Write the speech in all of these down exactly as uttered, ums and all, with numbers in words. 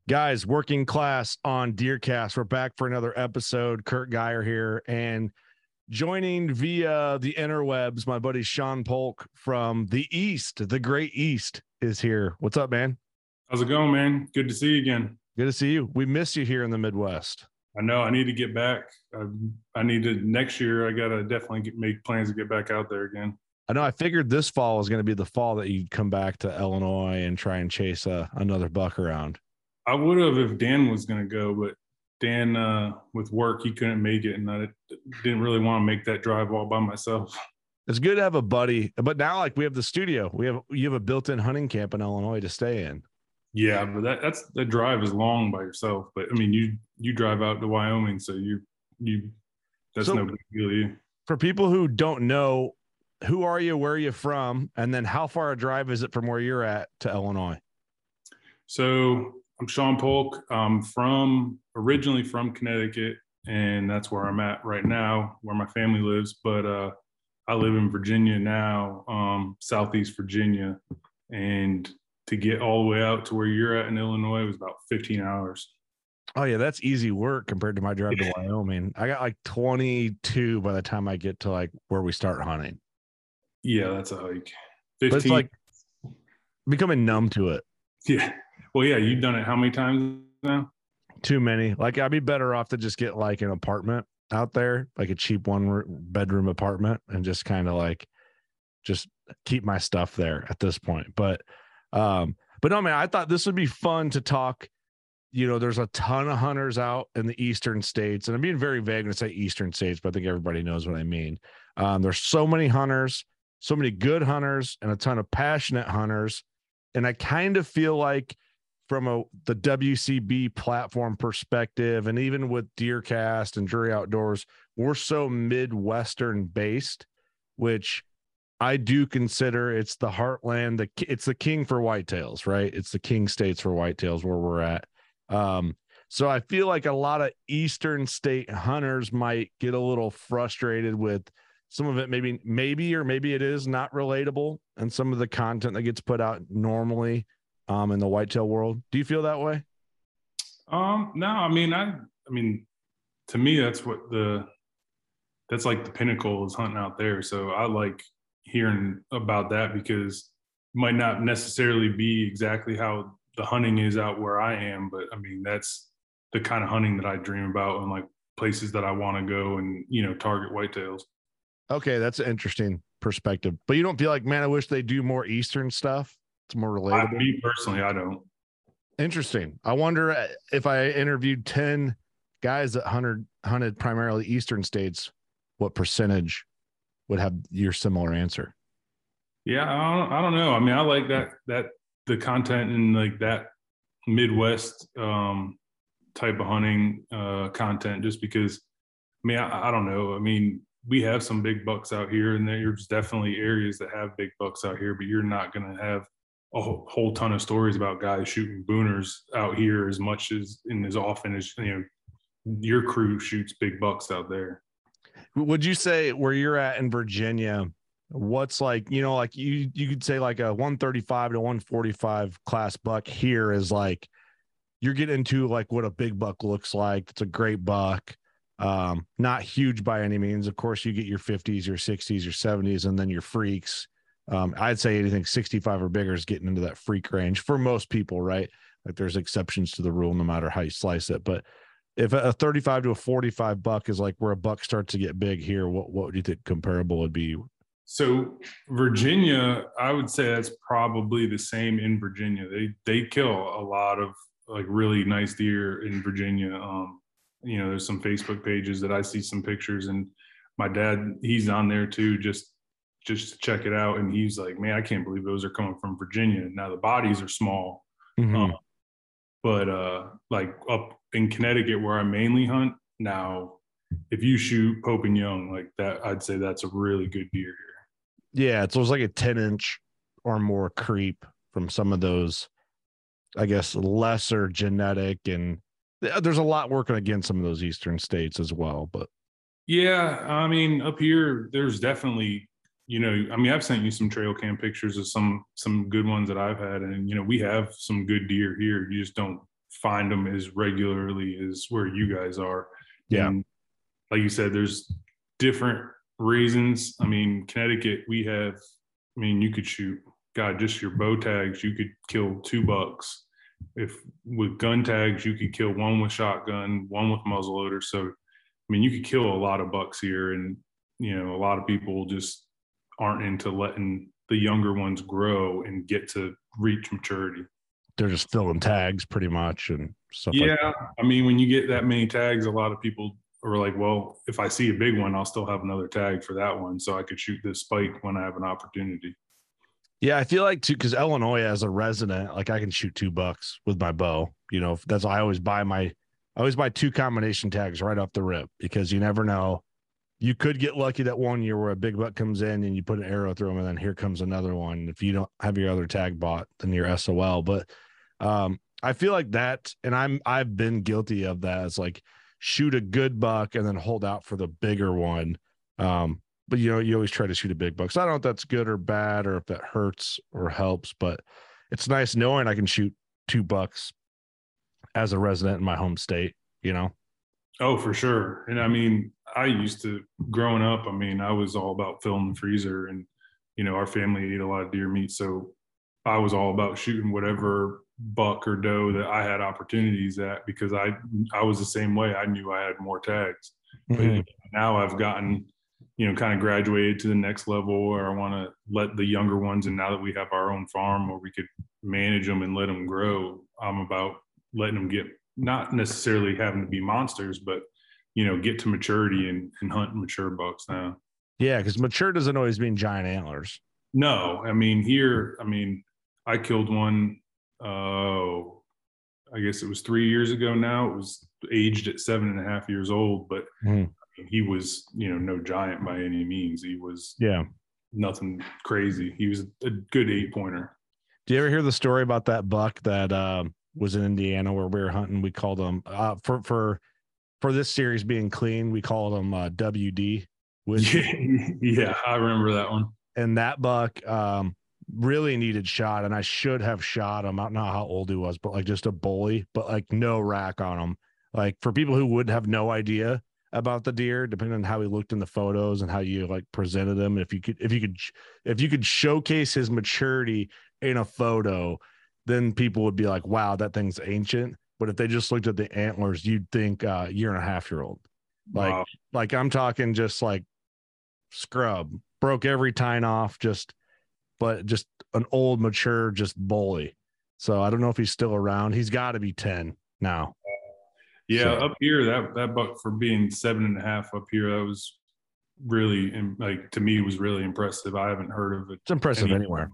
Guys, working class on DeerCast. We're back for another episode. Kurt Geyer here, and joining via the interwebs, my buddy Sean Polk from the East, the Great East, is here. What's up, man? How's it going, man? Good to see you again. Good to see you. We miss you here in the Midwest. I know I need to get back. I, I need to next year. I gotta definitely get, make plans to get back out there again. I know. I figured this fall was going to be the fall that you'd come back to Illinois and try and chase a, another buck around. I would have if Dan was going to go, but Dan, uh, with work, he couldn't make it, and I didn't really want to make that drive all by myself. It's good to have a buddy, but now like we have the studio, we have you have a built-in hunting camp in Illinois to stay in. Yeah, but that that's the drive is long by yourself. But I mean, you you drive out to Wyoming, so you you that's so, no big deal to you. For people who don't know, who are you? Where are you from? And then how far a drive is it from where you're at to Illinois? So I'm Sean Polk. I'm from originally from Connecticut, and that's where I'm at right now, where my family lives. But uh, I live in Virginia now, um, Southeast Virginia, and to get all the way out to where you're at in Illinois was about fifteen hours. Oh yeah, that's easy work compared to my drive to Wyoming. I got like twenty-two by the time I get to like where we start hunting. Yeah, that's a hike. fifteen. But it's like becoming numb to it. Yeah. Well, yeah, you've done it how many times now? Too many. Like I'd be better off to just get like an apartment out there, like a cheap one bedroom apartment, and just kind of like just keep my stuff there at this point. But um, but no, man, I thought this would be fun to talk. You know, there's a ton of hunters out in the eastern states, and I'm being very vague when I say eastern states, but I think everybody knows what I mean. Um, there's so many hunters, so many good hunters, and a ton of passionate hunters. And I kind of feel like from a the W C B platform perspective, and even with DeerCast and Drury Outdoors, we're so Midwestern based, which I do consider it's the heartland. The it's the king for whitetails, right? It's the king states for whitetails where we're at. Um, so I feel like a lot of eastern state hunters might get a little frustrated with some of it. Maybe, maybe, or maybe it is not relatable, and some of the content that gets put out normally um, in the whitetail world. Do you feel that way? Um, no, I mean, I, I mean, to me, that's what the, that's like the pinnacle is hunting out there. So I like hearing about that because it might not necessarily be exactly how the hunting is out where I am, but I mean, that's the kind of hunting that I dream about and like places that I want to go and, you know, target whitetails. Okay. That's an interesting perspective, but you don't feel like, man, I wish they do more Eastern stuff. It's more relatable. I, me personally, I don't. Interesting. I wonder if I interviewed ten guys that hunted, hunted primarily Eastern states, what percentage would have your similar answer? Yeah. I don't, I don't know. I mean, I like that, that, the content in like that Midwest um, type of hunting uh, content, just because, I mean, I, I don't know. I mean, we have some big bucks out here, and there's definitely areas that have big bucks out here, but you're not going to have a whole, whole ton of stories about guys shooting booners out here as much as and as often as, you know, your crew shoots big bucks out there. Would you say where you're at in Virginia, what's like, you know, like you, you could say like a one thirty-five to one forty-five class buck here is like, you're getting into like what a big buck looks like. It's a great buck. Um, not huge by any means. Of course you get your fifties, your sixties, your seventies, and then your freaks. Um, I'd say anything sixty-five or bigger is getting into that freak range for most people, right? Like there's exceptions to the rule, no matter how you slice it. But if a thirty-five to a forty-five buck is like where a buck starts to get big here, what, what do you think comparable would be? So Virginia, I would say that's probably the same in Virginia. They they kill a lot of like really nice deer in Virginia. Um, you know, there's some Facebook pages that I see some pictures, and my dad, he's on there too, just just to check it out. And he's like, man, I can't believe those are coming from Virginia. Now the bodies are small, mm-hmm. um, but uh, like up in Connecticut where I mainly hunt now, if you shoot Pope and Young like that, I'd say that's a really good deer here. Yeah, it's almost like a ten inch or more creep from some of those, I guess, lesser genetic, and there's a lot working against some of those eastern states as well. But yeah, I mean, up here, there's definitely, you know, I mean, I've sent you some trail cam pictures of some some good ones that I've had, and you know, we have some good deer here. You just don't find them as regularly as where you guys are. Yeah. And like you said, there's different reasons. I mean, Connecticut, we have, I mean, you could shoot, God, just your bow tags, you could kill two bucks. If with gun tags, you could kill one with shotgun, one with muzzleloader. So, I mean, you could kill a lot of bucks here. And, you know, a lot of people just aren't into letting the younger ones grow and get to reach maturity. They're just filling tags pretty much and stuff yeah, like that. I mean, when you get that many tags, a lot of people are like, well, if I see a big one, I'll still have another tag for that one. So I could shoot this spike when I have an opportunity. Yeah, I feel like too, because Illinois as a resident, like I can shoot two bucks with my bow. You know, that's why I always buy my, I always buy two combination tags right off the rip, because you never know. You could get lucky that one year where a big buck comes in and you put an arrow through them, and then here comes another one. If you don't have your other tag bought, then you're S O L. But um, I feel like that, and I'm I've been guilty of that. It's like shoot a good buck and then hold out for the bigger one. Um, but you know, you always try to shoot a big buck. So I don't know if that's good or bad, or if that hurts or helps. But it's nice knowing I can shoot two bucks as a resident in my home state. You know. Oh, for sure. And I mean, I used to, growing up, I mean, I was all about filling the freezer, and, you know, our family ate a lot of deer meat. So I was all about shooting whatever buck or doe that I had opportunities at, because I, I was the same way. I knew I had more tags. Mm-hmm. But now I've gotten, you know, kind of graduated to the next level where I want to let the younger ones, and now that we have our own farm where we could manage them and let them grow, I'm about letting them get, not necessarily having to be monsters, but, you know, get to maturity and, and hunt mature bucks now. Yeah, because mature doesn't always mean giant antlers. No, I mean, here, I mean, I killed one, oh, uh, I guess it was three years ago now. It was aged at seven and a half years old, but mm. I mean, he was, you know, no giant by any means. He was yeah nothing crazy. He was a good eight pointer. Do you ever hear the story about that buck that um, was in Indiana where we were hunting? We called him uh, for for for this series being clean. We called him uh, W D. Yeah, yeah, I remember that one. And that buck um, really needed shot, and I should have shot him. I don't know how old he was, but like just a bully, but like no rack on him. Like for people who would have no idea about the deer, depending on how he looked in the photos and how you like presented him. If you could, if you could, if you could showcase his maturity in a photo, then people would be like, wow, that thing's ancient. But if they just looked at the antlers, you'd think uh year and a half year old. Like, wow. like I'm talking just like scrub, broke every tine off, just, but just an old, mature, just bully. So I don't know if he's still around. He's got to be ten now. Yeah, so. Up here, that that buck for being seven and a half up here, that was really, like, to me, was really impressive. I haven't heard of it. It's impressive anywhere.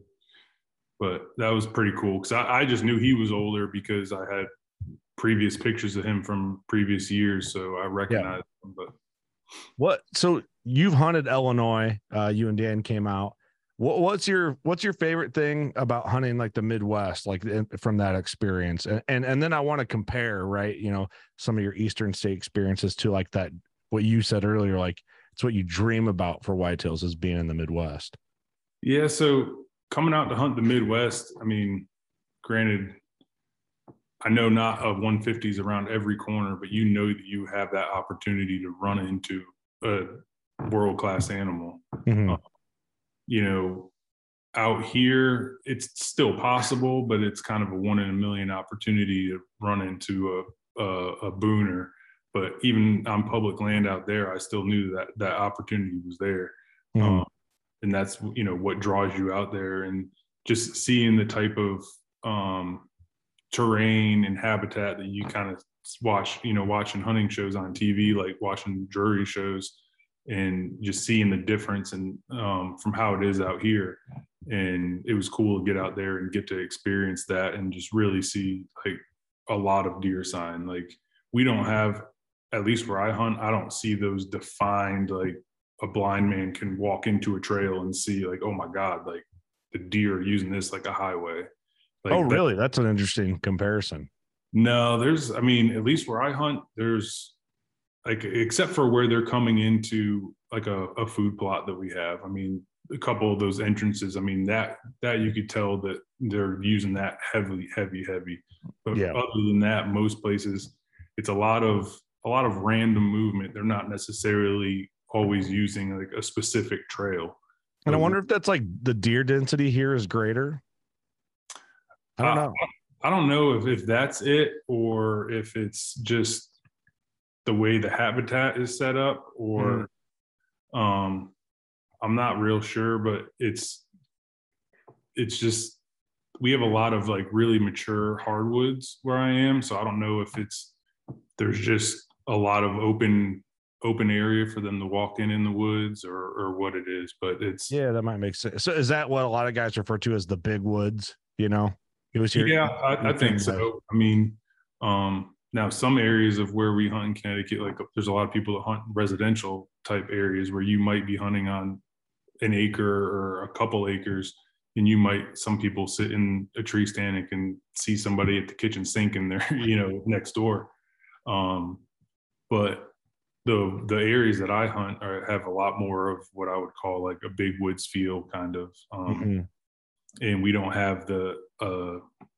But that was pretty cool, because I, I just knew he was older because I had previous pictures of him from previous years, so I recognized yeah. him. But what? So you've hunted Illinois. Uh, you and Dan came out. What, what's your What's your favorite thing about hunting like the Midwest, like in, from that experience? And and and then I want to compare, right? You know, some of your Eastern state experiences to like that. What you said earlier, like it's what you dream about for whitetails, is being in the Midwest. Yeah. So coming out to hunt the Midwest, I mean, granted, I know not of one fifties around every corner, but you know that you have that opportunity to run into a world-class animal. Mm-hmm. Uh, you know, out here, it's still possible, but it's kind of a one in a million opportunity to run into a, a, a booner. But even on public land out there, I still knew that that opportunity was there. Mm-hmm. Um, and that's, you know, what draws you out there, and just seeing the type of um, terrain and habitat that you kind of watch, you know, watching hunting shows on T V, like watching jury shows, and just seeing the difference and um, from how it is out here. And it was cool to get out there and get to experience that and just really see like a lot of deer sign. Like we don't have, at least where I hunt, I don't see those defined, like a blind man can walk into a trail and see like, oh my God, like the deer are using this like a highway. Like, oh, really? That, that's an interesting comparison. No, there's, I mean, at least where I hunt, there's like, except for where they're coming into like a, a food plot that we have. I mean, a couple of those entrances, I mean, that that you could tell that they're using that heavily, heavy, heavy. But Yeah. other than that, most places, it's a lot of a lot of random movement. They're not necessarily always using like a specific trail. And I wonder if that's like the deer density here is greater. I don't know. I, I don't know if, if that's it or if it's just the way the habitat is set up, or mm. um, I'm not real sure, but it's it's just we have a lot of like really mature hardwoods where I am, so I don't know if it's there's just a lot of open open area for them to walk in in the woods or or what it is, but it's yeah, that might make sense. So is that what a lot of guys refer to as the big woods? You know, it was here. Yeah, I, I think so. I mean, um, now some areas of where we hunt in Connecticut, like there's a lot of people that hunt residential type areas where you might be hunting on an acre or a couple acres, and you might some people sit in a tree stand and can see somebody at the kitchen sink in there, you know, next door. Um, but the the areas that I hunt are, have a lot more of what I would call like a big woods feel kind of, um, mm-hmm. and we don't have the uh,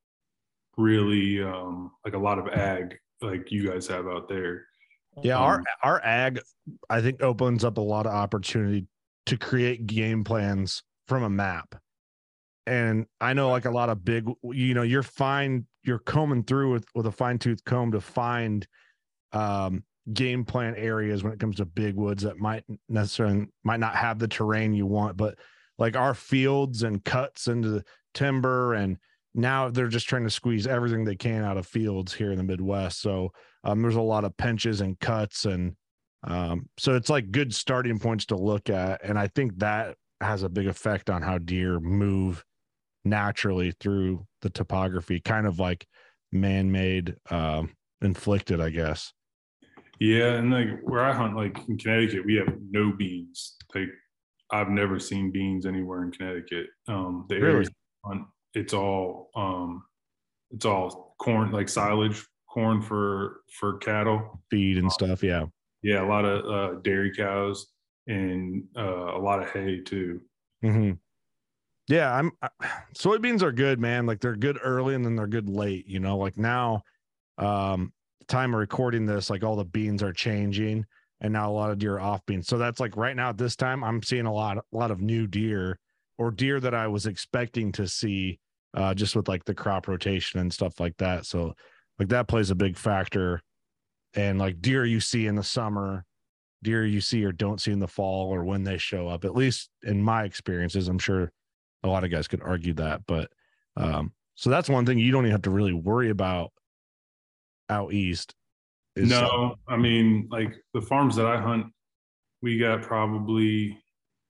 really um, like a lot of ag like you guys have out there. Yeah, um, our our ag I think opens up a lot of opportunity to create game plans from a map. And I know like a lot of big, you know, you're fine, you're combing through with, with a fine tooth comb to find um, game plan areas when it comes to big woods that might necessarily might not have the terrain you want, but like our fields and cuts into the timber, and now they're just trying to squeeze everything they can out of fields here in the Midwest. So um, there's a lot of pinches and cuts, and um, so it's like good starting points to look at. And I think that has a big effect on how deer move naturally through the topography, kind of like man-made, um, inflicted, I guess. Yeah, and like where I hunt, like in Connecticut, we have no beans. Like I've never seen beans anywhere in Connecticut. Um, the areas really? hunt, it's all um, it's all corn, like silage corn for for cattle feed and um, stuff. Yeah, yeah, a lot of uh, dairy cows and uh, a lot of hay too. Mm-hmm. Yeah, I'm. I, soybeans are good, man. Like they're good early and then they're good late. You know, like now, um, time of recording this, like all the beans are changing, and now a lot of deer are off beans. So that's like right now at this time, I'm seeing a lot, a lot of new deer or deer that I was expecting to see, uh, just with like the crop rotation and stuff like that. So like that plays a big factor. And like deer you see in the summer, deer you see or don't see in the fall, or when they show up, at least in my experiences. I'm sure a lot of guys could argue that, but um, so that's one thing you don't even have to really worry about out east. Is, no, I mean, like the farms that I hunt, we got probably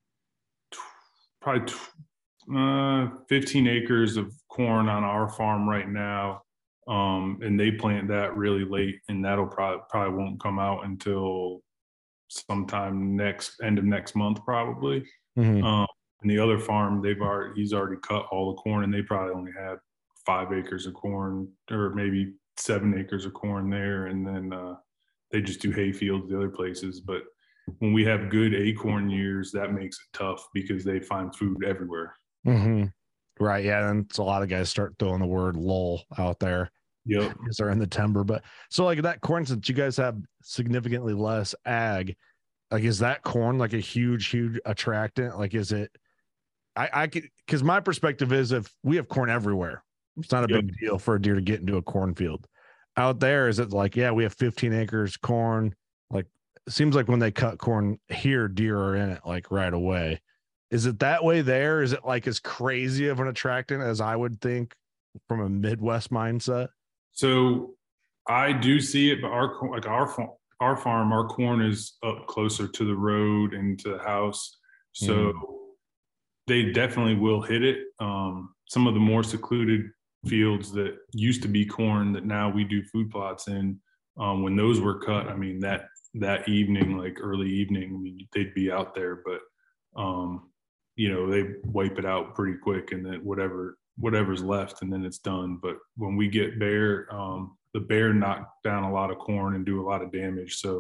probably uh, fifteen acres of corn on our farm right now, um, and they plant that really late, and that'll probably probably won't come out until sometime next end of next month, probably. Mm-hmm. Um, and the other farm, they've already he's already cut all the corn, and they probably only had five acres of corn, or maybe seven acres of corn there, and then uh, they just do hay fields the other places. But when we have good acorn years, that makes it tough because they find food everywhere. Mm-hmm. Right, yeah, and it's a lot of guys start throwing the word lull out there. Yep, because they're in the timber. But so like that corn, since you guys have significantly less ag, like is that corn like a huge, huge attractant? Like is it? I I could, because my perspective is if we have corn everywhere, it's not a yep. big deal for a deer to get into a cornfield. Out there, is it like, yeah, we have fifteen acres corn. Like it seems like when they cut corn here, deer are in it like right away. Is it that way there? Is it like as crazy of an attractant as I would think from a Midwest mindset? So I do see it, but our like our our farm, our corn is up closer to the road and to the house, so mm. they definitely will hit it. Um, some of the more secluded fields that used to be corn that now we do food plots in, um, when those were cut, I mean that that evening, like early evening, I mean, they'd be out there, but um, you know, they wipe it out pretty quick, and then whatever. whatever's left, and then it's done. But when we get bear, um, the bear knock down a lot of corn and do a lot of damage. So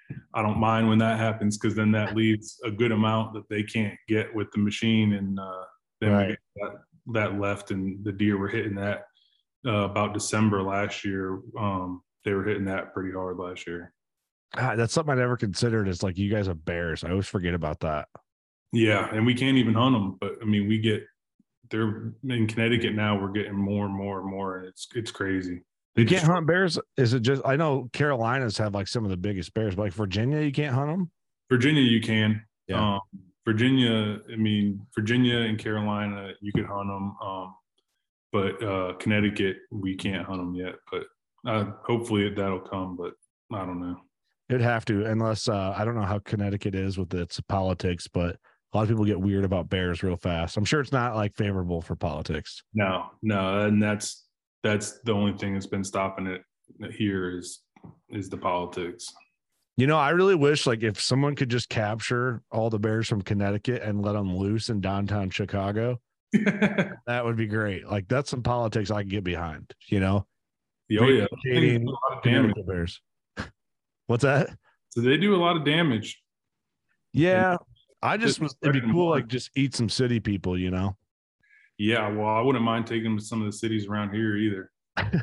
I don't mind when that happens because then that leaves a good amount that they can't get with the machine, and uh, then Right. we get that, that left, and the deer were hitting that uh, about December last year. Um, they were hitting that pretty hard last year. God, that's something I never considered. Is like you guys have bears. I always forget about that. Yeah, and we can't even hunt them, but I mean, we get they're in Connecticut now. We're getting more and more and more, and it's it's crazy. They You can't just, hunt bears. Is it just? I know Carolinas have like some of the biggest bears, but like Virginia, you can't hunt them. Virginia, you can. Yeah. Um, Virginia, I mean, Virginia and Carolina, you could hunt them. Um, but uh, Connecticut, we can't hunt them yet. But uh, hopefully that'll come. But I don't know. It'd have to, unless uh, I don't know how Connecticut is with its politics, but a lot of people get weird about bears real fast. I'm sure it's not like favorable for politics. No, no, and that's that's the only thing that's been stopping it here is is the politics. You know, I really wish like if someone could just capture all the bears from Connecticut and let them loose in downtown Chicago, that would be great. Like that's some politics I can get behind, you know? Oh yeah, Creating a lot of damage. Connecticut bears. What's that? So they do a lot of damage. Yeah. I just was, it'd be spreading cool, more. like just eat some city people, you know? Yeah, well, I wouldn't mind taking them to some of the cities around here either.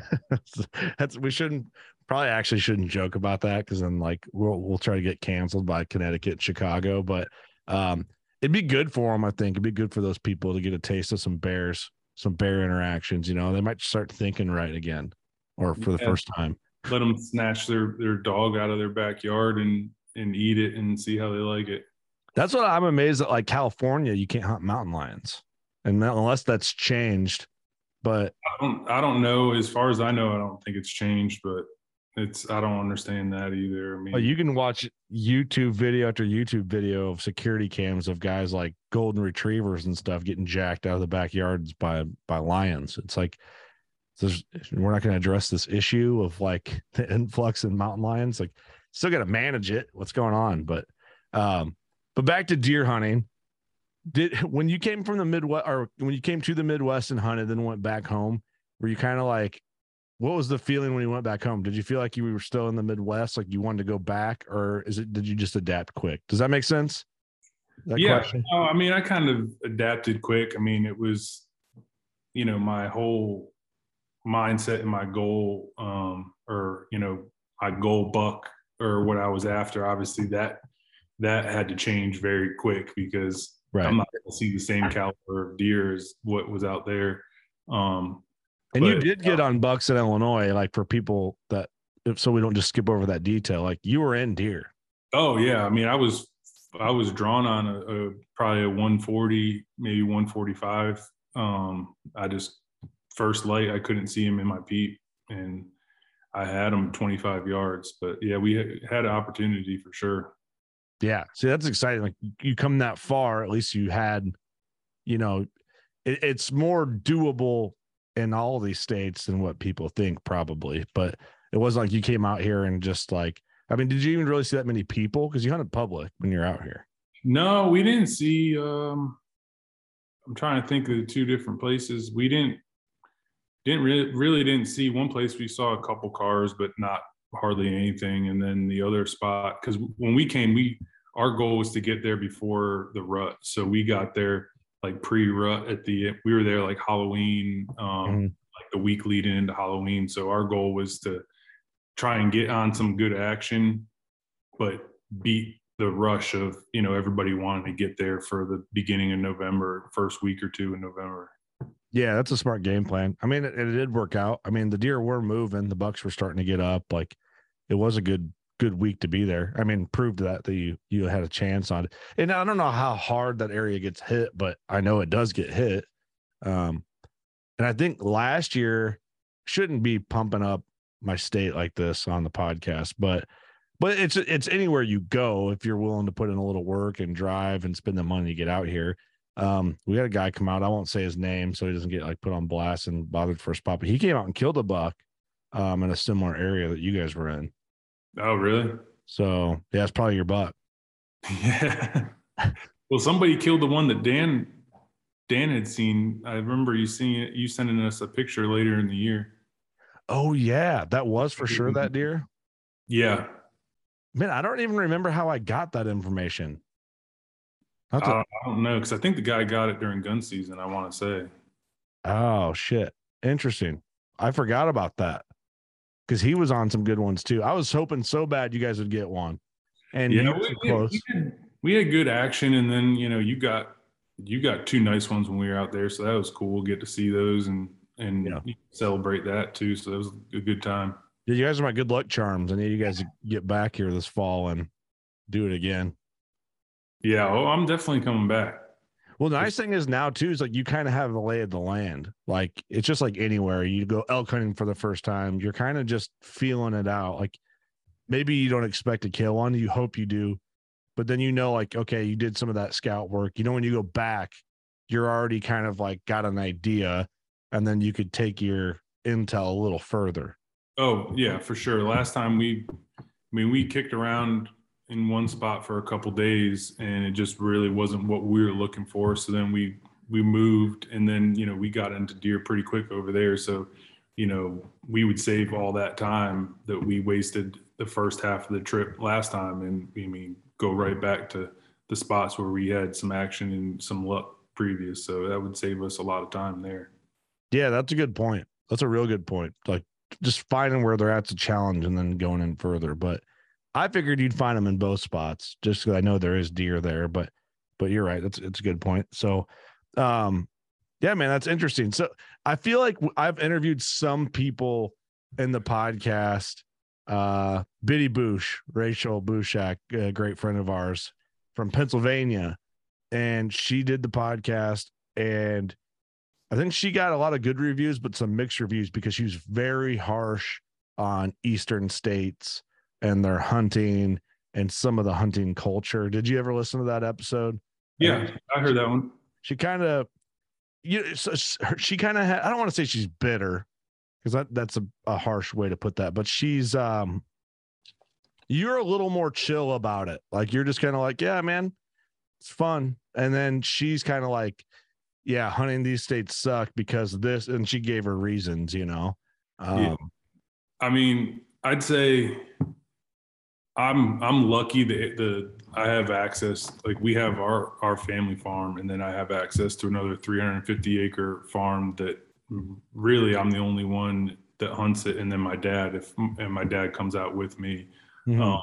That's we shouldn't probably actually shouldn't joke about that because then like we'll we'll try to get canceled by Connecticut and Chicago. But um it'd be good for them, I think. It'd be good for those people to get a taste of some bears, some bear interactions, you know. They might start thinking right again or for the Yeah. first time. Let them snatch their their dog out of their backyard and and eat it and see how they like it. That's what I'm amazed at. Like California, you can't hunt mountain lions. And unless that's changed, but I don't I don't know. As far as I know, I don't think it's changed, but it's I don't understand that either. I mean, oh, you can watch YouTube video after YouTube video of security cams of guys like golden retrievers and stuff getting jacked out of the backyards by by lions. It's like there's, we're not going to address this issue of like the influx in mountain lions. Like, still got to manage it. What's going on? But um, but back to deer hunting. Did when you came from the Midwest or when you came to the Midwest and hunted, then went back home, were you kind of like, what was the feeling when you went back home? Did you feel like you were still in the Midwest, like you wanted to go back, or is it did you just adapt quick? Does that make sense? That yeah. question? No, I mean, I kind of adapted quick. I mean, it was, you know, my whole mindset and my goal, um, or you know, my goal buck or what I was after. Obviously, that that had to change very quick because Right. I'm not going to see the same caliber of deer as what was out there. Um, And you but, did get uh, on bucks in Illinois, like for people that, so we don't just skip over that detail. Like you were in deer. Oh yeah, I mean, I was I was drawn on a, a probably a one forty, maybe one forty-five. Um, I just first light, I couldn't see him in my peep, and I had him twenty-five yards. But yeah, we had an opportunity for sure. Yeah. See, that's exciting. Like you come that far, at least you had, you know, it, it's more doable in all of these states than what people think probably. But it wasn't like you came out here and just like, I mean, did you even really see that many people? Because you hunted public when you're out here. No, we didn't see. Um, I'm trying to think of the two different places. We didn't didn't really really didn't see one place. We saw a couple cars, but not hardly anything. And then the other spot, because when we came, we our goal was to get there before the rut. So we got there like pre-rut at the. We were there like Halloween, um, Mhm. like the week leading into Halloween. So our goal was to try and get on some good action, but beat the rush of, you know, everybody wanting to get there for the beginning of November, first week or two in November. Yeah, that's a smart game plan. I mean, it, it did work out. I mean, the deer were moving, the bucks were starting to get up. Like, it was a good good week to be there. I mean, proved that that you you had a chance on it. And I don't know how hard that area gets hit, but I know it does get hit. Um, and I think last year shouldn't be pumping up my state like this on the podcast, but but it's it's anywhere you go if you're willing to put in a little work and drive and spend the money to get out here. Um, we had a guy come out. I won't say his name so he doesn't get like put on blast and bothered for a spot, but he came out and killed a buck um, in a similar area that you guys were in. Oh, really? So yeah, it's probably your buck. Yeah. Well, somebody killed the one that Dan Dan had seen. I remember you seeing it, you sending us a picture later in the year. Oh yeah, that was for sure that deer. Yeah. Man, I don't even remember how I got that information. I, to, I don't know, because I think the guy got it during gun season, I want to say. Oh, shit. Interesting. I forgot about that because he was on some good ones too. I was hoping so bad you guys would get one. And yeah, you we, were close. We had, we had good action, and then you know you got you got two nice ones when we were out there, so that was cool. We'll get to see those and and yeah. celebrate that too. So that was a good time. Yeah, you guys are my good luck charms. I need you guys to get back here this fall and do it again. Yeah, oh, I'm definitely coming back. Well, the nice thing is now too is like you kind of have the lay of the land. Like it's just like anywhere you go elk hunting for the first time, you're kind of just feeling it out. Like maybe you don't expect to kill one, you hope you do, but then you know, like okay, you did some of that scout work. You know, when you go back, you're already kind of like got an idea, and then you could take your intel a little further. Oh yeah, for sure. Last time we, I mean, we kicked around in one spot for a couple days and it just really wasn't what we were looking for. So then we, we moved and then, you know, we got into deer pretty quick over there. So, you know, we would save all that time that we wasted the first half of the trip last time. And I mean, go right back to the spots where we had some action and some luck previous. So that would save us a lot of time there. Yeah, that's a good point. That's a real good point. Like just finding where they're at's a challenge and then going in further. But I figured you'd find them in both spots just because I know there is deer there, but, but you're right. That's, it's a good point. So, um, yeah, man, that's interesting. So I feel like I've interviewed some people in the podcast, uh, Biddy Bush, Rachel Bushak, a great friend of ours from Pennsylvania. And she did the podcast and I think she got a lot of good reviews, but some mixed reviews because she was very harsh on Eastern states and their hunting and some of the hunting culture. Did you ever listen to that episode? Yeah, I heard that one. She kind of, you know, so she kind of had, I don't want to say she's bitter because that, that's a, a harsh way to put that, but she's, um, you're a little more chill about it. Like you're just kind of like, yeah, man, it's fun. And then she's kind of like, yeah, hunting these states suck because of this. And she gave her reasons, you know? Um, yeah. I mean, I'd say, I'm I'm lucky that the I have access. Like we have our our family farm, and then I have access to another three hundred fifty acre farm that really I'm the only one that hunts it, and then my dad if and my dad comes out with me. Mm-hmm. Um,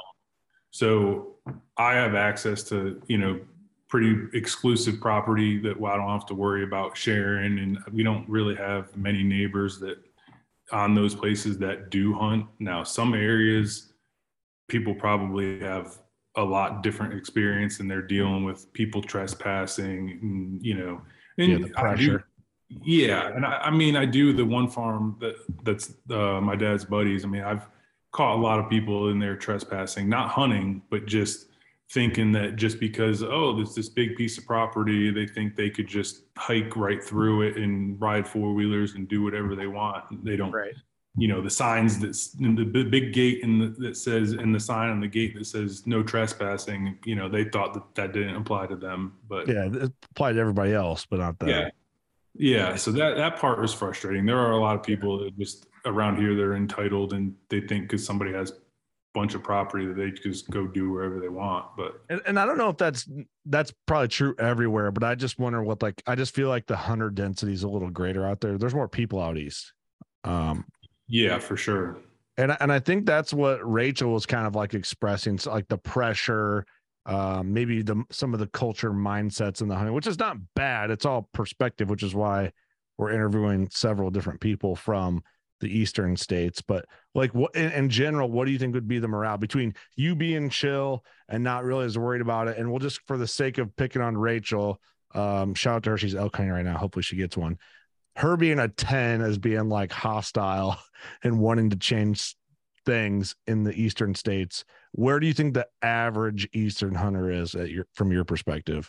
so I have access to you know pretty exclusive property that well, I don't have to worry about sharing, and we don't really have many neighbors that on those places that do hunt. Now some areas, people probably have a lot different experience and they're dealing with people trespassing, and, you know, and yeah, the pressure. I do, yeah. And I, I mean, I do the one farm that that's uh, my dad's buddies. I mean, I've caught a lot of people in there trespassing, not hunting, but just thinking that just because, oh, there's this big piece of property, they think they could just hike right through it and ride four wheelers and do whatever they want. They don't, right. You know, the signs that's in the big gate in the, that says, and the sign on the gate that says no trespassing, you know, they thought that that didn't apply to them, but yeah, it applied to everybody else, but not them. Yeah. Yeah. So that, that part was frustrating. There are a lot of people that just around here, they're entitled and they think because somebody has a bunch of property that they just go do wherever they want. But, and, and I don't know if that's, that's probably true everywhere, but I just wonder what, like, I just feel like the hunter density is a little greater out there. There's more people out East. Um, Yeah, for sure. And and I think that's what Rachel was kind of like expressing, so like the pressure, um, maybe the some of the culture mindsets in the hunting, which is not bad. It's all perspective, which is why we're interviewing several different people from the Eastern states. But like, what in, in general, what do you think would be the morale between you being chill and not really as worried about it? And we'll just, for the sake of picking on Rachel, um, shout out to her. She's elk hunting right now. Hopefully she gets one. Her being a ten as being like hostile and wanting to change things in the Eastern states. Where do you think the average Eastern hunter is at your, from your perspective?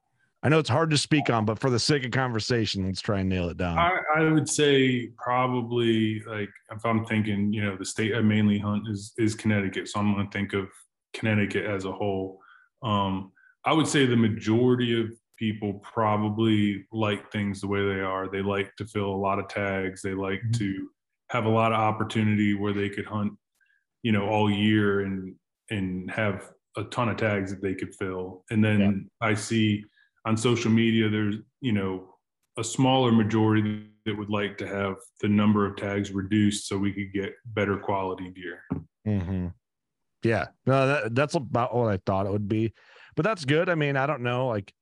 I know it's hard to speak on, but for the sake of conversation, let's try and nail it down. I, I would say probably, like, if I'm thinking, you know, the state I mainly hunt is, is Connecticut. So I'm going to think of Connecticut as a whole. Um, I would say the majority of people probably like things the way they are. They like to fill a lot of tags. They like mm-hmm. to have a lot of opportunity where they could hunt, you know, all year and, and have a ton of tags that they could fill. And then Yeah. I see on social media, there's, you know, a smaller majority that would like to have the number of tags reduced so we could get better quality deer. Mm-hmm. Yeah, no, that, that's about what I thought it would be, but that's good. I mean, I don't know, like,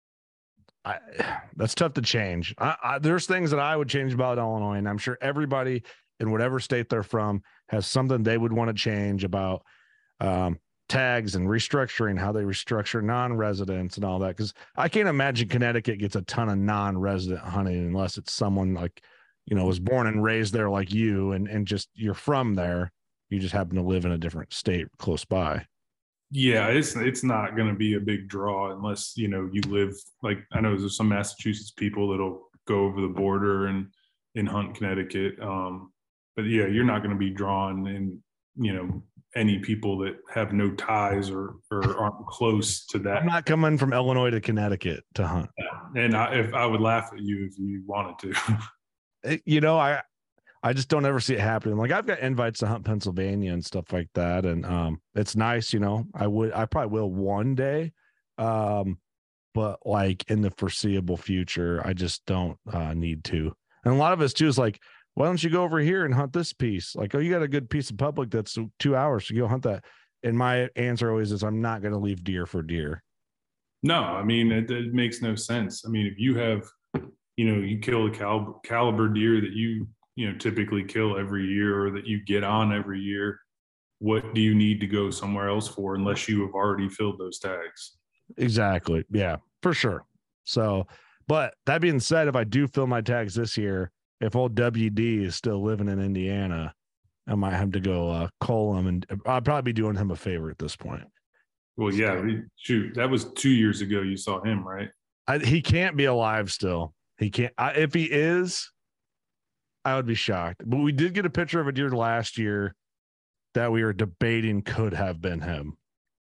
I that's tough to change. I, I, there's things that I would change about Illinois, and I'm sure everybody in whatever state they're from has something they would want to change about um, tags and restructuring, how they restructure non-residents and all that. Because I can't imagine Connecticut gets a ton of non-resident hunting unless it's someone like, you know, was born and raised there like you, and and just you're from there. You just happen to live in a different state close by. Yeah, it's it's not going to be a big draw unless, you know, you live, like, I know there's some Massachusetts people that'll go over the border and and hunt Connecticut. Um, but yeah, you're not going to be drawn in, you know, any people that have no ties or or aren't close to that. I'm not coming from Illinois to Connecticut to hunt. And I, if I would laugh at you if you wanted to. It, you know, I I just don't ever see it happening. Like, I've got invites to hunt Pennsylvania and stuff like that. And um, it's nice, you know, I would, I probably will one day. Um, but like in the foreseeable future, I just don't uh, need to. And a lot of us too is like, why don't you go over here and hunt this piece? Like, oh, you got a good piece of public that's two hours to go hunt that. And my answer always is, I'm not going to leave deer for deer. No, I mean, it, it makes no sense. I mean, if you have, you know, you kill a cal- caliber deer that you, you know, typically kill every year or that you get on every year, what do you need to go somewhere else for unless you have already filled those tags? Exactly. Yeah, for sure. So, but that being said, if I do fill my tags this year, if old W D is still living in Indiana, I might have to go uh, call him, and I'll probably be doing him a favor at this point. Well, yeah, shoot, that was two years ago you saw him, right? I, he can't be alive still. He can't. I, if he is, I would be shocked. But we did get a picture of a deer last year that we were debating could have been him.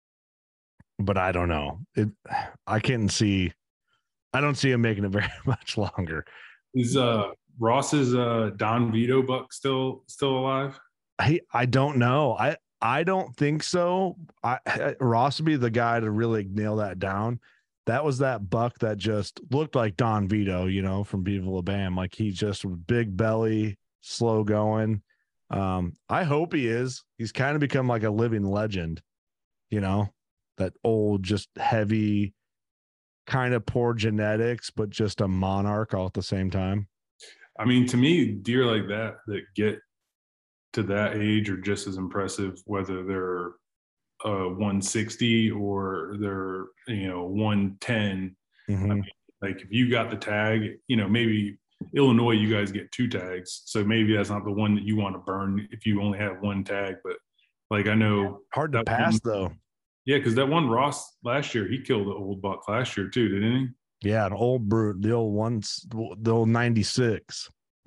But I don't know. It, I can't see. I don't see him making it very much longer. Is uh, Ross's uh, Don Vito buck still still alive? I I don't know. I I don't think so. I Ross would be the guy to really nail that down. That was that buck that just looked like Don Vito, you know, from Viva La Bam. Like, he just big belly, slow going. Um, I hope he is. He's kind of become like a living legend, you know, that old, just heavy, kind of poor genetics, but just a monarch all at the same time. I mean, to me, deer like that that get to that age are just as impressive, whether they're uh, one sixty or they're, you know, one ten. Mm-hmm. I mean, like, if you got the tag, you know, maybe Illinois, you guys get two tags, so maybe that's not the one that you want to burn if you only have one tag. But like, I know hard to pass one, though. Yeah, because that one Ross last year, he killed the old buck last year too, didn't he? Yeah, an old brute, the old ones, the old ninety-six.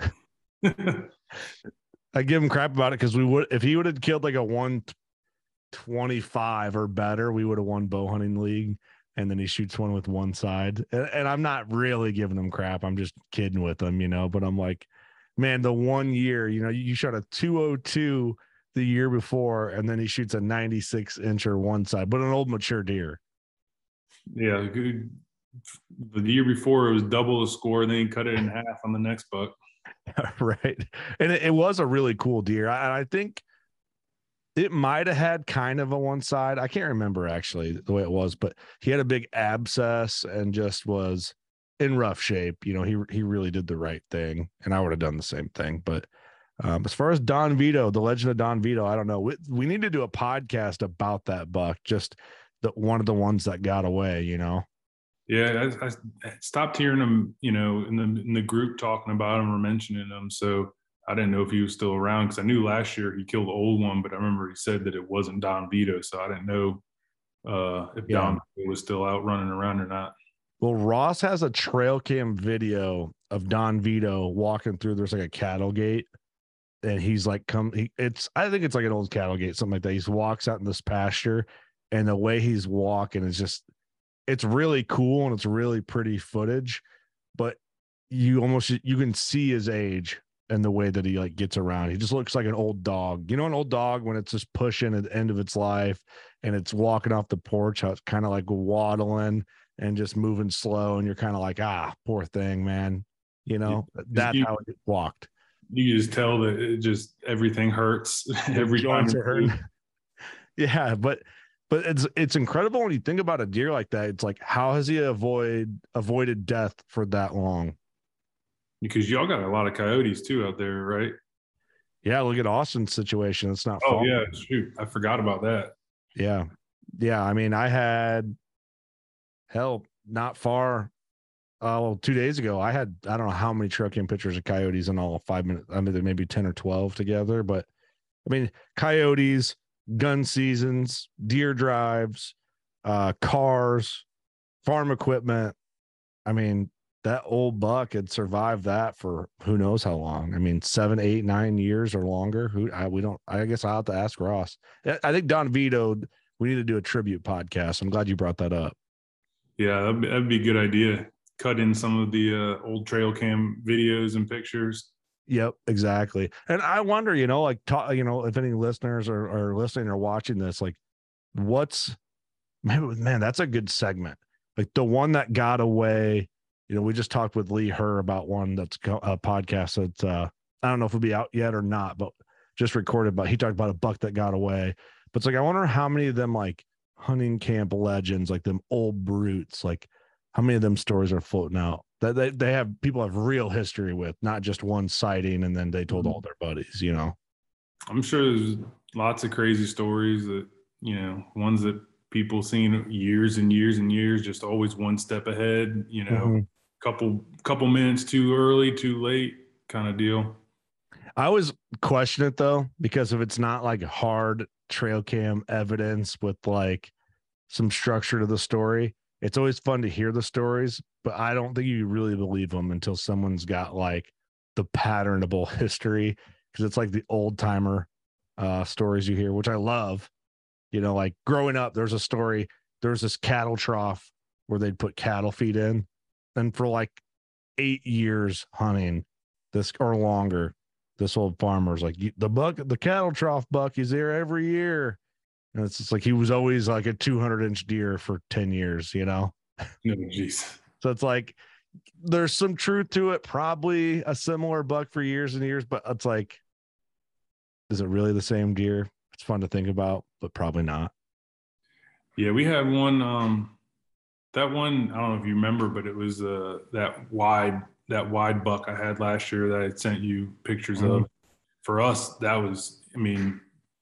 I give him crap about it because we would, if he would have killed like a one twenty-five or better, we would have won bow hunting league. And then he shoots one with one side. And, and I'm not really giving him crap. I'm just kidding with him, you know, but I'm like, man, the one year, you know, you shot a two oh two the year before, and then he shoots a ninety-six incher one side, but an old mature deer. Yeah. Good. The year before it was double the score, and then he cut it in half on the next buck. Right. And it, it was a really cool deer. I, I think it might have had kind of a one side. I can't remember actually the way it was, but he had a big abscess and just was in rough shape. You know, he he really did the right thing, and I would have done the same thing. But um, as far as Don Vito, the legend of Don Vito, I don't know. We, we need to do a podcast about that buck, just the one of the ones that got away, you know? Yeah, I, I stopped hearing him, you know, in the in the group talking about him or mentioning him. So I didn't know if he was still around, because I knew last year he killed the old one, but I remember he said that it wasn't Don Vito. So I didn't know uh, if yeah. Don Vito was still out running around or not. Well, Ross has a trail cam video of Don Vito walking through. There's like a cattle gate, and he's like, come, he, it's, I think it's like an old cattle gate, something like that. He walks out in this pasture, and the way he's walking is just, it's really cool, and it's really pretty footage, but you almost, you can see his age and the way that he like gets around. He just looks like an old dog. You know, an old dog when it's just pushing at the end of its life and it's walking off the porch, how it's kind of like waddling and just moving slow. And you're kind of like, ah, poor thing, man. You know, that's how it walked. You can just tell that it just everything hurts every time. Are hurting. Yeah, but but it's it's incredible when you think about a deer like that. It's like, how has he avoid avoided death for that long? Because y'all got a lot of coyotes too out there, right? Yeah, look at Austin's situation. It's not. Oh yeah, shoot, I forgot about that. Yeah, yeah. I mean, I had hell not far. Uh, well, two days ago, I had I don't know how many trail cam pictures of coyotes in all five minutes. I mean, maybe ten or twelve together. But I mean, coyotes, gun seasons, deer drives, uh, cars, farm equipment. I mean, that old buck had survived that for who knows how long. I mean, seven, eight, nine years or longer. Who I, we don't. I guess I'll have to ask Ross. I think Don Vito. We need to do a tribute podcast. I'm glad you brought that up. Yeah, that'd be, that'd be a good idea. Cut in some of the uh, old trail cam videos and pictures. Yep, exactly. And I wonder, you know, like, talk, you know, if any listeners are, are listening or watching this, like, what's, man, man, that's a good segment. Like the one that got away. You know, we just talked with Lee Herr about one that's a podcast that uh, I don't know if it'll be out yet or not, but just recorded. But he talked about a buck that got away. But it's like, I wonder how many of them like hunting camp legends, like them old brutes, like how many of them stories are floating out that they, they have people have real history with, not just one sighting and then they told all their buddies, you know. I'm sure there's lots of crazy stories that, you know, ones that people seen years and years and years, just always one step ahead, you know, mm-hmm. couple couple minutes too early, too late kind of deal. I always question it though, because if it's not like hard trail cam evidence with like some structure to the story, it's always fun to hear the stories, but I don't think you really believe them until someone's got like the patternable history, because it's like the old timer uh, stories you hear, which I love. You know, like growing up, there's a story, there's this cattle trough where they'd put cattle feed in. And for like eight years hunting this or longer, this old farmer's like, the buck, the cattle trough buck, he's there every year. And it's just like, he was always like a two hundred inch deer for ten years, you know? No, jeez. So it's like, there's some truth to it. Probably a similar buck for years and years, but it's like, is it really the same deer? It's fun to think about, but probably not. Yeah, we had one, um, that one, I don't know if you remember, but it was uh, that wide, that wide buck I had last year that I sent you pictures mm-hmm. of. For us, that was, I mean,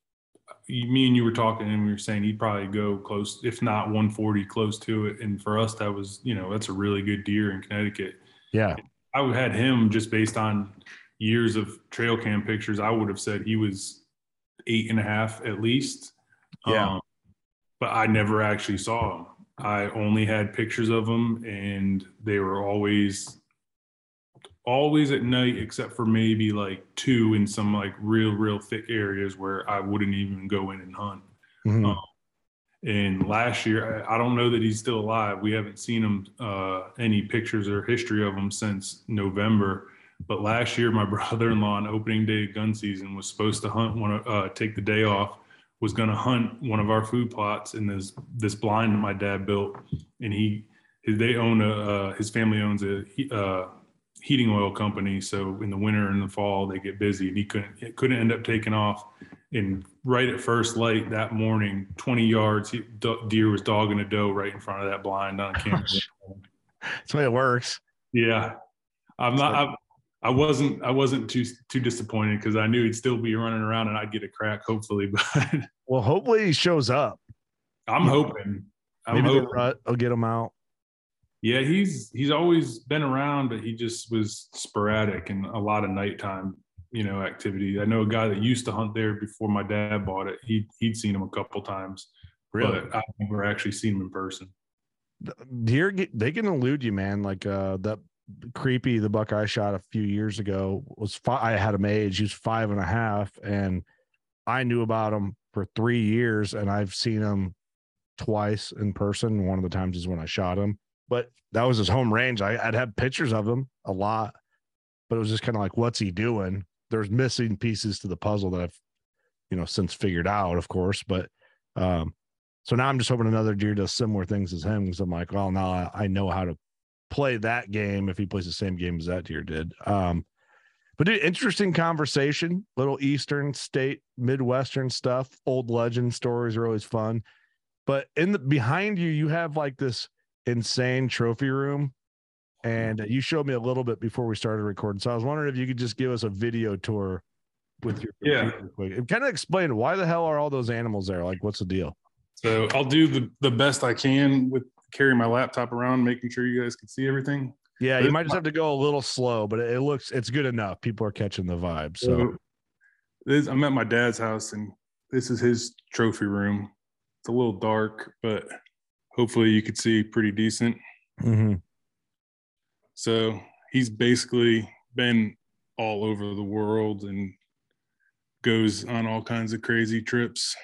me and you were talking and we were saying he'd probably go close, if not one forty, close to it. And for us, that was, you know, that's a really good deer in Connecticut. Yeah. I would had him just based on years of trail cam pictures. I would have said he was eight and a half at least. Yeah. Um, but I never actually saw him. I only had pictures of them, and they were always, always at night, except for maybe like two in some like real, real thick areas where I wouldn't even go in and hunt. Mm-hmm. Um, and last year, I, I don't know that he's still alive. We haven't seen him, uh, any pictures or history of him since November. But last year, my brother-in-law on opening day of gun season was supposed to hunt, one, uh, take the day off, was going to hunt one of our food plots in this this blind that my dad built, and he they own a uh, his family owns a uh, heating oil company. So in the winter and the fall they get busy, and he couldn't couldn't end up taking off. And right at first light that morning, twenty yards, he, deer was dogging a doe right in front of that blind on camera. That's the way it works. Yeah, I'm not. I'm, I wasn't I wasn't too too disappointed because I knew he'd still be running around and I'd get a crack, hopefully. But well, hopefully he shows up. I'm hoping. I'm Maybe hoping. the rut will get him out. Yeah, he's he's always been around, but he just was sporadic and a lot of nighttime, you know, activity. I know a guy that used to hunt there before my dad bought it. He he'd seen him a couple times, really, but I've never actually seen him in person. Deer, they can elude you, man. Like uh, that. Creepy, the buck I shot a few years ago was five, I had him age. He was five and a half, and I knew about him for three years, and I've seen him twice in person. One of the times is when I shot him, but that was his home range. I, I'd have pictures of him a lot, but it was just kind of like, what's he doing? There's missing pieces to the puzzle that I've, you know, since figured out, of course. But um, so now I'm just hoping another deer does similar things as him, because I'm like, well, now I, I know how to play that game if he plays the same game as that deer did. Um, but dude, interesting conversation, little Eastern state, Midwestern stuff, old legend stories are always fun. But in the behind you, you have like this insane trophy room. And you showed me a little bit before we started recording. So I was wondering if you could just give us a video tour with your computer. Yeah. Quick. And kind of explain, why the hell are all those animals there? Like, what's the deal? So I'll do the, the best I can with carrying my laptop around, making sure you guys can see everything. Yeah, you might just have to go a little slow, but it looks, it's good enough. People are catching the vibe. So, so this, I'm at my dad's house, and this is his trophy room. It's a little dark, but hopefully you could see pretty decent. mm-hmm. So he's basically been all over the world and goes on all kinds of crazy trips.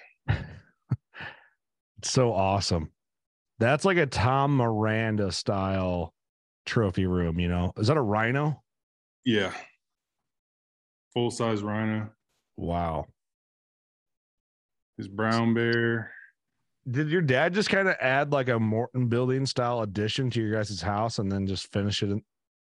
It's so awesome. That's like a Tom Miranda style trophy room, you know? Is that a rhino? Yeah. Full size rhino. Wow. His brown bear. Did your dad just kind of add like a Morton building style addition to your guys' house and then just finish it? In-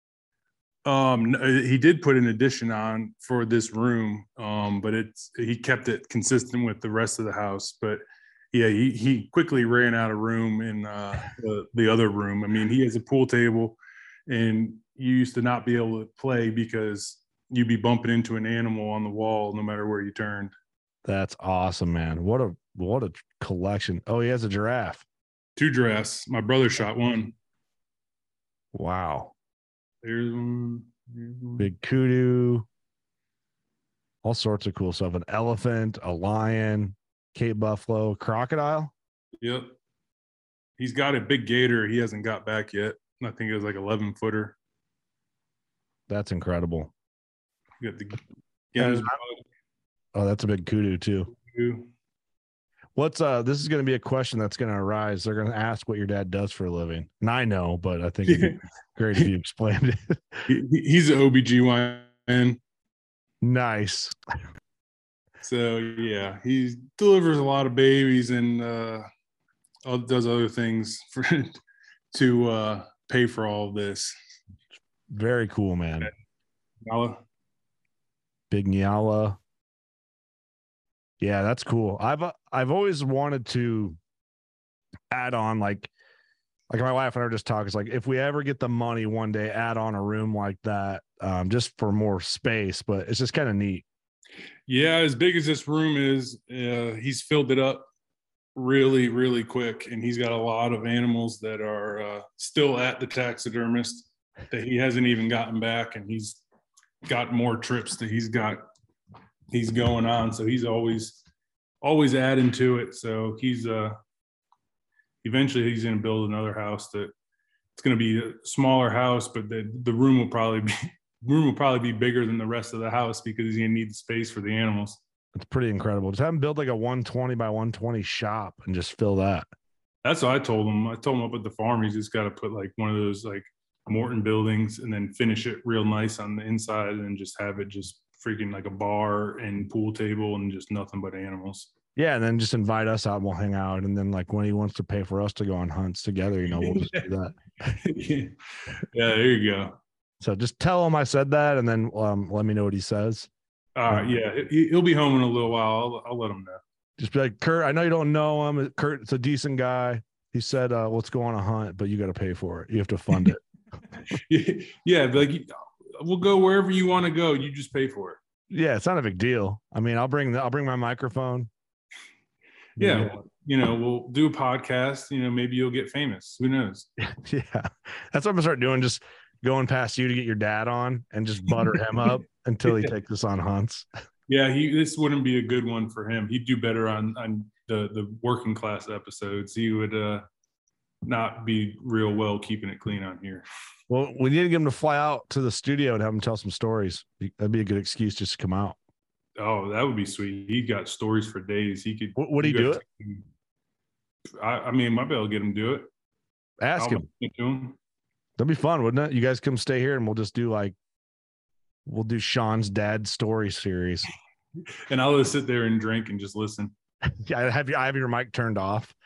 Um, he did put an addition on for this room, um, but it's he kept it consistent with the rest of the house. But yeah, he he quickly ran out of room in uh, the the other room. I mean, he has a pool table, and you used to not be able to play because you'd be bumping into an animal on the wall no matter where you turned. That's awesome, man. What a what a collection. Oh, he has a giraffe. Two giraffes. My brother shot one. Wow. There's one. There's one. Big kudu. All sorts of cool stuff. An elephant, a lion, Cape buffalo, crocodile. Yep. He's got a big gator. He hasn't got back yet. I think it was like eleven footer. That's incredible. You got the yeah. Oh, that's a big kudu too. What's uh this is going to be a question that's going to arise. They're going to ask what your dad does for a living. And I know, but I think it'd be great if you explained it. he, he's an O B G Y N. Nice. So yeah, he delivers a lot of babies and uh does other things for to uh pay for all of this. Very cool, man. Nyala. Big Nyala. Yeah, that's cool. I've uh, I've always wanted to add on like like my wife and I were just talking. It's like if we ever get the money one day, add on a room like that, um, just for more space. But it's just kind of neat. Yeah, as big as this room is, uh, he's filled it up really, really quick, and he's got a lot of animals that are uh, still at the taxidermist that he hasn't even gotten back, and he's got more trips that he's got. He's going on, so he's always always adding to it. So he's uh eventually he's going to build another house that it's going to be a smaller house, but the the room will probably be room will probably be bigger than the rest of the house because he's going to need the space for the animals. It's pretty incredible. Just have him build like a one twenty by one twenty shop and just fill that. That's what I told him. I told him up at the farm, he's just got to put like one of those like Morton buildings and then finish it real nice on the inside and just have it just freaking like a bar and pool table and just nothing but animals. Yeah, and then just invite us out and we'll hang out. And then like when he wants to pay for us to go on hunts together, you know, we'll just do that. yeah. yeah, there you go. So just tell him I said that and then um, let me know what he says. All right, um, yeah, he, he'll be home in a little while. I'll, I'll let him know. Just be like, Kurt, I know you don't know him. Kurt's a decent guy. He said, uh, let's go on a hunt, but you got to pay for it. You have to fund it. yeah, like we'll go wherever you want to go. You just pay for it. Yeah, it's not a big deal. I mean, I'll bring the, I'll bring my microphone. Yeah, yeah. You know, we'll do a podcast. You know, maybe you'll get famous. Who knows? Yeah, that's what I'm gonna start doing. Just going past you to get your dad on and just butter him up until he yeah. takes us on hunts. Yeah, he. This wouldn't be a good one for him. He'd do better on on the the working class episodes. He would uh, not be real well keeping it clean on here. Well, we need to get him to fly out to the studio and have him tell some stories. That'd be a good excuse just to come out. Oh, that would be sweet. He got stories for days. He could. Would he do it? I, I mean, might be able to get him to do it. Ask I'll him. To him. That'd be fun, wouldn't it? You guys come stay here and we'll just do like we'll do Sean's dad story series. And I'll just sit there and drink and just listen. Yeah, I have you. I have your mic turned off.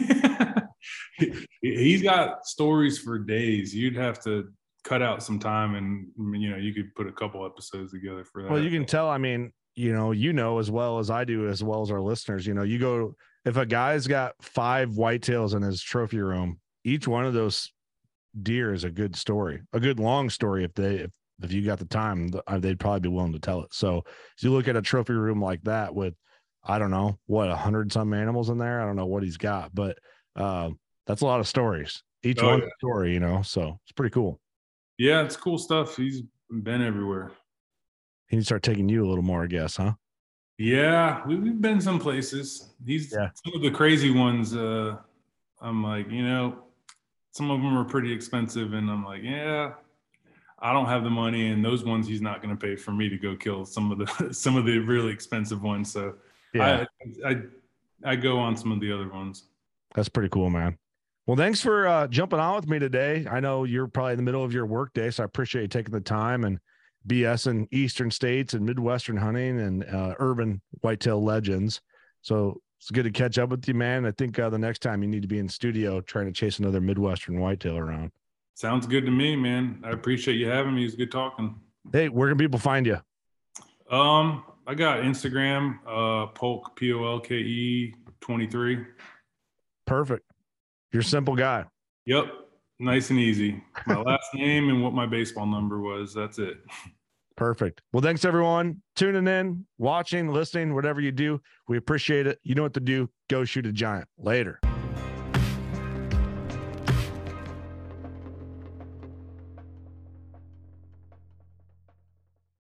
He's got stories for days. You'd have to cut out some time, and you know, you could put a couple episodes together for that. Well, you can tell. I mean, you know, you know as well as I do, as well as our listeners. You know, you go if a guy's got five whitetails in his trophy room, each one of those deer is a good story, a good long story. If they if if you got the time, they'd probably be willing to tell it. So, if you look at a trophy room like that with, I don't know what, a hundred some animals in there. I don't know what he's got, but um, that's a lot of stories. Each Oh, one's yeah. a story, you know. So it's pretty cool. Yeah, it's cool stuff. He's been everywhere. He needs to start taking you a little more, I guess, huh? Yeah, we, we've been some places. He's Yeah. some of the crazy ones. Uh, I'm like, you know, some of them are pretty expensive, and I'm like, yeah, I don't have the money, and those ones he's not going to pay for me to go kill some of the some of the really expensive ones. So Yeah, I, I I go on some of the other ones. that's pretty cool, man. Well, thanks for uh, jumping on with me today. I know you're probably in the middle of your workday, so I appreciate you taking the time and BSing Eastern states and Midwestern hunting and uh, urban whitetail legends. So it's good to catch up with you, man. I think uh, the next time you need to be in studio trying to chase another Midwestern whitetail around. Sounds good to me, man. I appreciate you having me. It's good talking. Hey, where can people find you? Um, I got Instagram, uh, Polk, P O L K E twenty-three. Perfect. You're a simple guy. Yep. Nice and easy. My last name and what my baseball number was. That's it. Perfect. Well, thanks everyone tuning in, watching, listening, whatever you do. We appreciate it. You know what to do. Go shoot a giant. Later.